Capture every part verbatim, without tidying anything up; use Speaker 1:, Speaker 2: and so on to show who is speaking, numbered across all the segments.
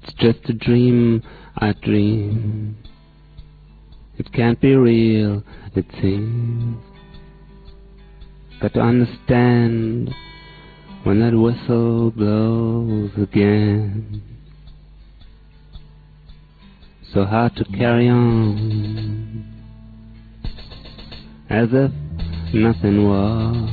Speaker 1: It's just a dream I dream. It can't be real, it seems. Got to understand when that whistle blows again. So hard to carry on as if nothing was.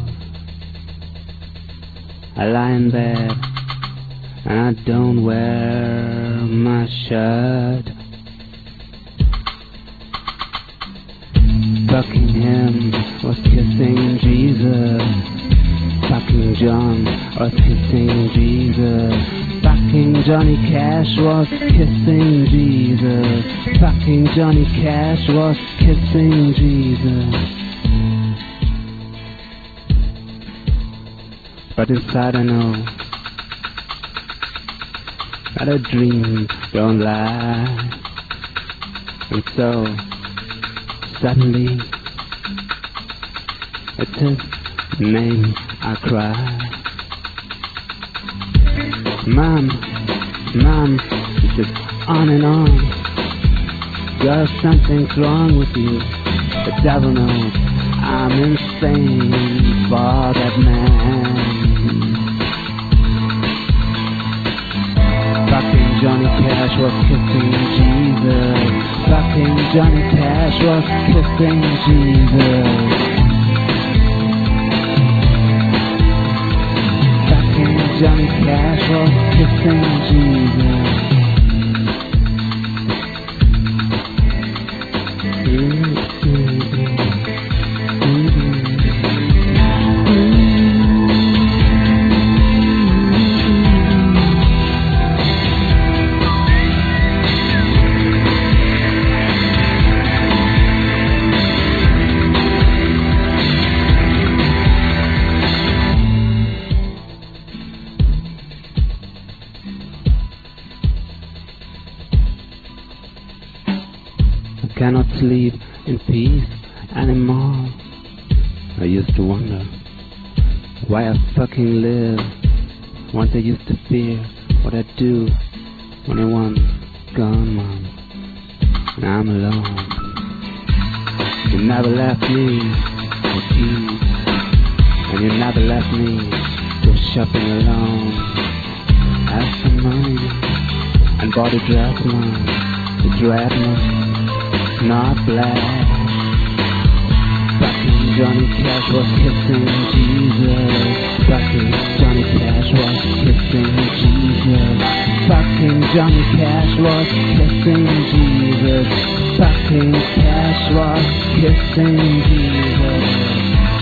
Speaker 1: I lie in bed and I don't wear my shirt. Buckingham was kissing Jesus. Fucking John was kissing Jesus. Fucking Johnny Cash was kissing Jesus. Fucking Johnny Cash was kissing Jesus. But inside I know that a dream don't lie. And so suddenly it's his name I cry. Mom, Mom, it's just on and on. Girl, something's wrong with you. The devil knows I'm insane for that man. Fucking Johnny Cash was kissing Jesus. Fucking Johnny Cash was kissing Jesus. Johnny Cash was kissing Jesus. Cannot sleep in peace anymore. I used to wonder why I fucking live. Once I used to fear what I'd do when everyone's gone, Mom, and I'm alone. You never left me with peace, and you never left me go shopping alone. Asked for money and bought a dress, Mom, the dread, Mom, not black. Fucking Johnny Cash was kissing Jesus. Fucking Johnny Cash was kissing Jesus. Fucking Johnny Cash was kissing Jesus. Fucking Cash was kissing Jesus.